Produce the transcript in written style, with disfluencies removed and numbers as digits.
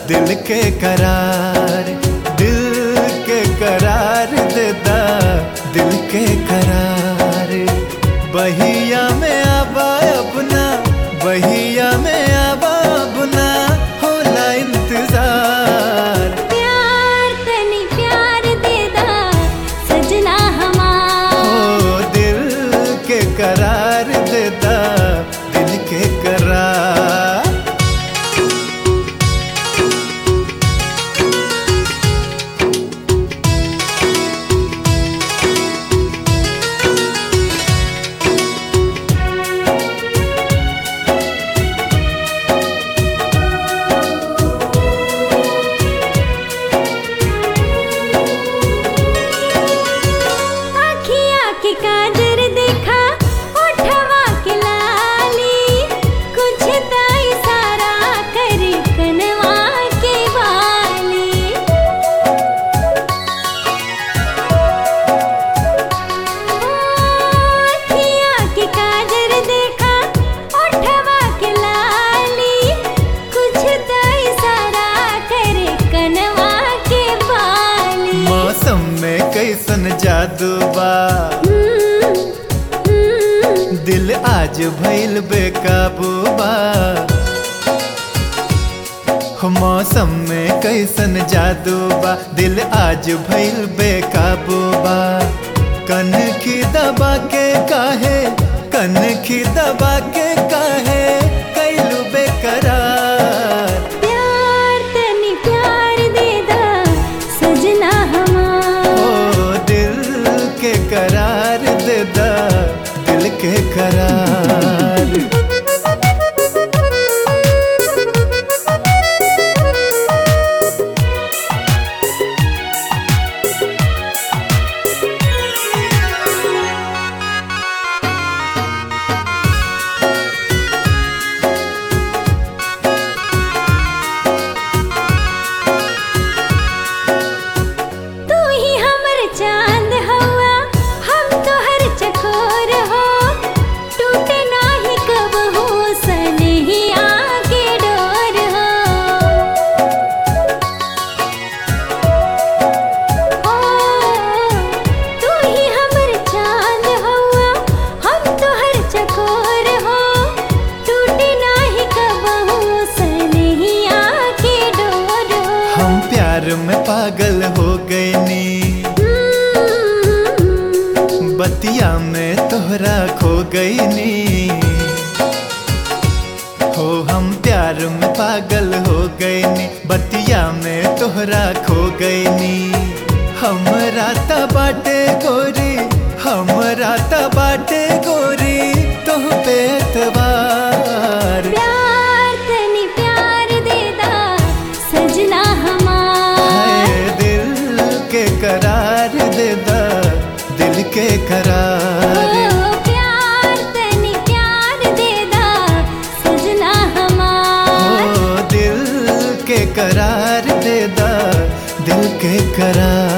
दिल के करार, दिल के करार देता दिल के करार। बहिया में आबा अपना, बहिया में आबा अपना, होला इंतजार। प्यार तनी प्यार देदा सजना हमार, ओ दिल के करार देता दिल के करार। की काजर देखा ओठवा के लाली, कुछ तो इशारा करी कनवा के वाली। अखिया की काजर देखा ओठवा के लाली, कुछ तो इशारा करे कनवा के वाली। मौसम में कैसन जादू बा, दिल आज भइल बेकाबू बा। मौसम में कैसन जादू बा, दिल आज भइल बेकाबू बा। कनखी दबा के काहे, कनखी दबा के काहे कैलू बेकरार। प्यार तनी प्यार देदा सजना हमार, ओ दिल के करार देदा दिल के करार। तू ही हमर चांद हवा, हम तोहर चकोर हो। टूटे नाही कबहू सनहिया के डोर हो। तू ही हमर चांद हवा, हम तोहर चकोर हो। टूटे नाही कबहू सनहिया के डोर हो। हम प्यार में पागल हो गए नी, बतिया में तोहरा खो गई नी। हो हम प्यार में पागल हो गए नी, बतिया में तोहरा खो गई नी। हमरा त बाटे गोरी, हमरा त बाटे गोरी तोह पे एतबार। प्यार तनी प्यार देदा सजना हमार, हाय दिल के करार देदा दिल के करार। ओ प्यार तनी प्यार देदा सजना हमार। ओ दिल के करार देदा दिल के करार।